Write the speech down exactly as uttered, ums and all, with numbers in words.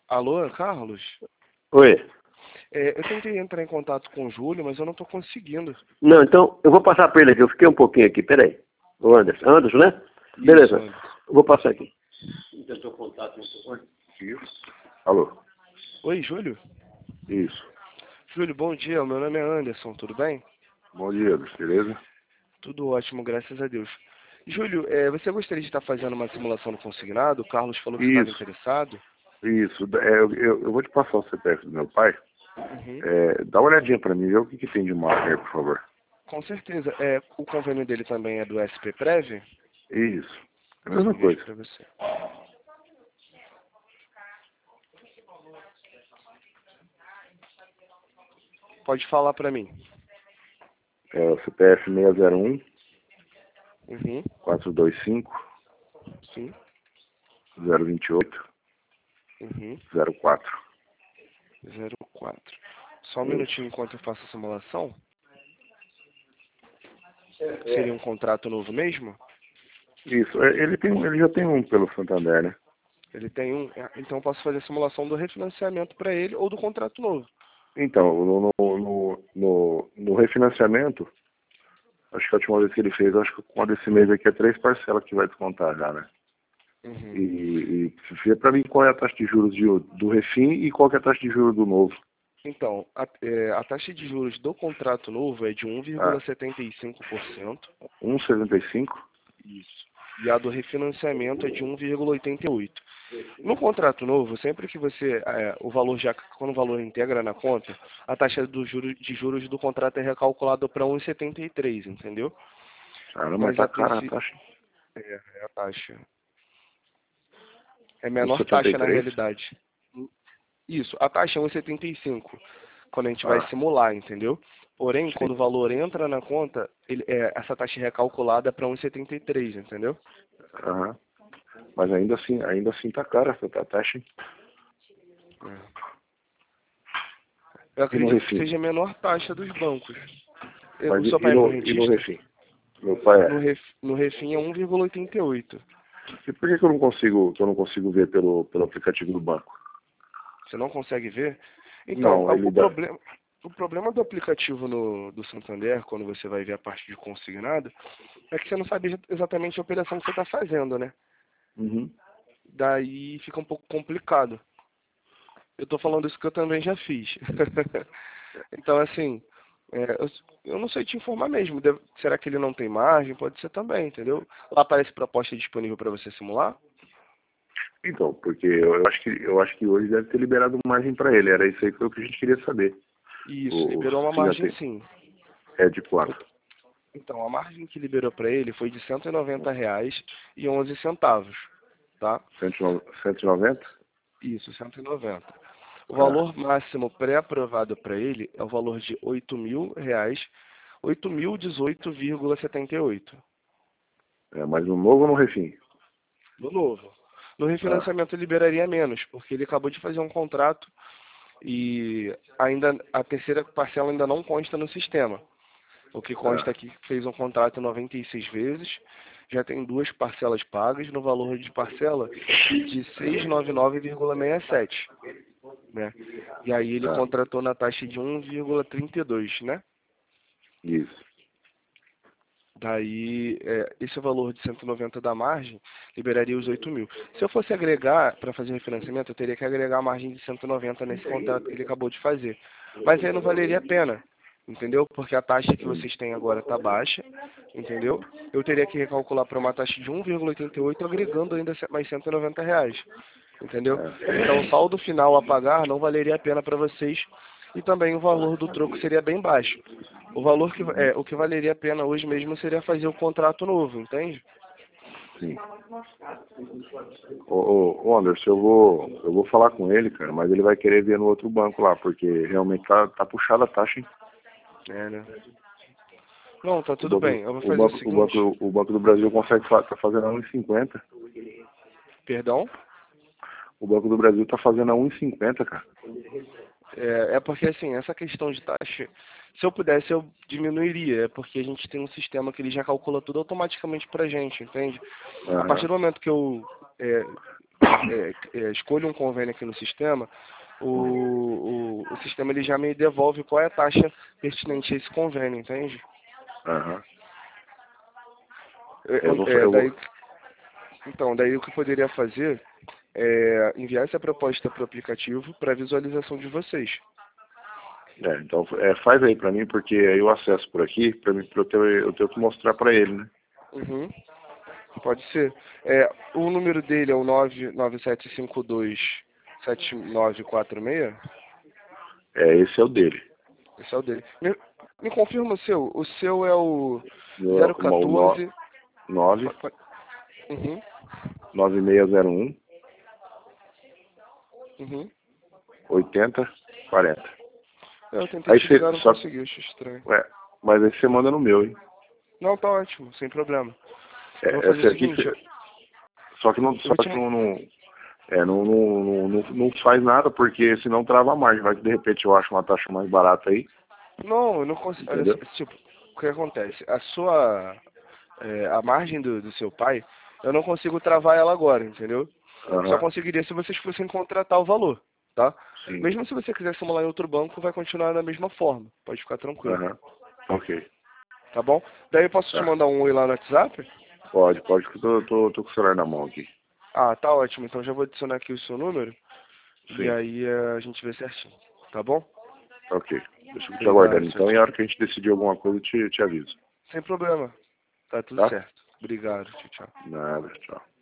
Alô, Carlos? Oi. É, eu tentei entrar em contato com o Júlio, mas eu não estou conseguindo. Não, então eu vou passar para ele aqui. Eu fiquei um pouquinho aqui. Peraí. O Anderson. Anderson, né? Isso, Beleza. Anderson. Eu vou passar aqui. Tentou contato no seu. Alô. Oi, Júlio? Isso. Júlio, bom dia. Meu nome é Anderson, tudo bem? Bom dia, Anderson. Beleza? Tudo ótimo, graças a Deus. Júlio, é, você gostaria de estar fazendo uma simulação no consignado? O Carlos falou que estava Isso. interessado. Isso. É, eu, eu, eu vou te passar o C P F do meu pai. Uhum. É, dá uma olhadinha para mim, vê o que, que tem de marca aí, por favor. Com certeza. É, o convênio dele também é do S P Prev? Isso. É a Eu mesma vejo coisa. para você. Pode falar para mim. É o C P F seis zero um, Uhum. quatro dois cinco, Sim. zero dois oito, Uhum. zero quatro. zero quatro. Só um Isso. minutinho enquanto eu faço a simulação. Seria um contrato novo mesmo? Isso. É, Ele, tem, ele já tem um pelo Santander, né? Ele tem um. é, Então eu posso fazer a simulação do refinanciamento para ele ou do contrato novo. Então, no, no, no, no, no refinanciamento, acho que a última vez que ele fez, acho que com a desse mês aqui é três parcelas que vai descontar já, né? Uhum. E, e vê pra mim qual é a taxa de juros de, do refim e qual que é a taxa de juros do novo. Então, a, é, a taxa de juros do contrato novo é de um vírgula Ah, setenta e cinco por cento. um vírgula setenta e cinco. Isso. E a do refinanciamento é de um vírgula oitenta e oito. No contrato novo, sempre que você, é, o valor já, quando o valor integra na conta, a taxa do juro, de juros do contrato é recalculada para um vírgula setenta e três, entendeu? Caramba, mas Mas tá a cara a princípio, taxa. é, é a taxa. É um vírgula menor setenta e taxa na três. realidade. Isso, a taxa é um vírgula setenta e cinco, quando a gente vai Ah, simular, entendeu? Porém, sim. quando o valor entra na conta, ele, é, essa taxa é recalculada para um vírgula setenta e três, entendeu? Aham. Mas ainda assim, ainda assim tá cara essa tá- taxa. Hein? É. Eu E no acredito que refim? seja a menor taxa dos bancos. E- Mas O e, seu e pai é no, e no correntista? refim? Meu pai No, é. ref, no refim é um vírgula oitenta e oito. E por que, que eu não consigo, que eu não consigo ver pelo, pelo aplicativo do banco? Você não consegue ver? Então, Não, a- ele o dá. problema, o problema do aplicativo no, do Santander, quando você vai ver a parte de consignado, é que você não sabe exatamente a operação que você está fazendo, né? Uhum. Daí fica um pouco complicado. Eu estou falando isso que eu também já fiz. Então, assim, é, eu, eu não sei te informar mesmo. Deve- será que ele não tem margem? Pode ser também, entendeu? Lá aparece proposta disponível para você simular? Então, porque eu, eu acho que eu acho que hoje deve ter liberado margem para ele. Era isso aí que foi o que a gente queria saber. Isso, O, liberou uma se já margem tem. sim. É de Eu- quanto? então, a margem que liberou para ele foi de cento e noventa reais e onze centavos, tá? cento e noventa? Isso, cento e noventa. O Ah, valor máximo pré-aprovado para ele é o valor de oito mil reais, oito mil e dezoito vírgula setenta e oito. é, mas no novo ou no refim? No novo. No Ah, refinanciamento liberaria menos, porque ele acabou de fazer um contrato e ainda a terceira parcela ainda não consta no sistema. O que consta ah, aqui que fez um contrato em noventa e seis vezes, já tem duas parcelas pagas no valor de parcela de seiscentos e noventa e nove vírgula sessenta e sete, né? E aí ele ah, contratou na taxa de um vírgula trinta e dois, né? isso. Daí, é, esse valor de cento e noventa da margem liberaria os oito mil. Se eu fosse agregar, para fazer refinanciamento, eu teria que agregar a margem de cento e noventa nesse contrato que ele acabou de fazer. Mas aí não valeria a pena, entendeu? Porque a taxa que Hum, vocês têm agora está baixa, entendeu? Eu teria que recalcular para uma taxa de um vírgula oitenta e oito, agregando ainda mais cento e noventa reais, entendeu? Então, o ah, saldo final a pagar não valeria a pena para vocês e também o valor do troco seria bem baixo. O valor que uhum, é, o que valeria a pena hoje mesmo seria fazer o contrato novo, entende? sim. Ô, ô, ô, Anderson, eu vou, eu vou falar com ele, cara, mas ele vai querer ver no outro banco lá, porque realmente tá, tá puxada a taxa, hein? É, né? Não, tá O tudo banco, bem. Eu vou o fazer o banco, o seguinte. banco, o banco do Brasil consegue fa tá fazendo a um e cinquenta. Perdão? O Banco do Brasil tá fazendo a um e cinquenta, cara. É, é porque assim, essa questão de taxa, se eu pudesse eu diminuiria, é porque a gente tem um sistema que ele já calcula tudo automaticamente pra gente, entende? A partir Aham. do momento que eu é, é, é, escolho um convênio aqui no sistema, o, o, o sistema ele já me devolve qual é a taxa pertinente a esse convênio, entende? Aham. É, Eu vou, é, eu daí, vou... então, daí o que eu poderia fazer é enviar essa proposta para o aplicativo para visualização de vocês. É, então é, faz aí pra mim, porque aí eu acesso por aqui, pra, mim, pra eu, ter, eu tenho que mostrar pra ele, né? Uhum. Pode ser. É, o número dele é o nove nove sete cinco dois sete nove quatro seis? É, esse é o dele. Esse é o dele. Me, me confirma o seu. O seu é o No, zero o no, quatorze... nove Uhum, nove seis zero um uhum. oitenta quarenta. É, eu tentei Aí te você ligar, não só, consegui, achei estranho. é, mas aí você manda no meu, hein? Não, tá ótimo, sem problema. É, Eu vou fazer esse o aqui, seguinte, cê- eu só que não, eu só vou te... que não, não, é, não, não, não, não, não faz nada, porque senão trava a margem. Vai que de repente eu acho uma taxa mais barata aí, Não, eu não consigo... Olha, entendeu? tipo, o que acontece? A sua... é, a margem do, do seu pai, eu não consigo travar ela agora, entendeu? Só Aham, conseguiria se vocês fossem contratar o valor, tá? sim. Mesmo se você quiser simular em outro banco, vai continuar da mesma forma. Pode ficar tranquilo, Aham, ok. tá bom? Daí eu posso te Tá. mandar um oi lá no WhatsApp? Pode, pode, que eu tô, tô, tô com o celular na mão aqui. Ah, tá ótimo. Então já vou adicionar aqui o seu número e Sim, aí eh, a gente vê certinho, tá bom? ok. Deixa eu te aguardando Obrigado, tchau, então, e a tchau. hora que a gente decidir alguma coisa, eu te, te aviso. Sem problema. Tá tudo Tá? certo. Obrigado, tchau, tchau. Nada, tchau.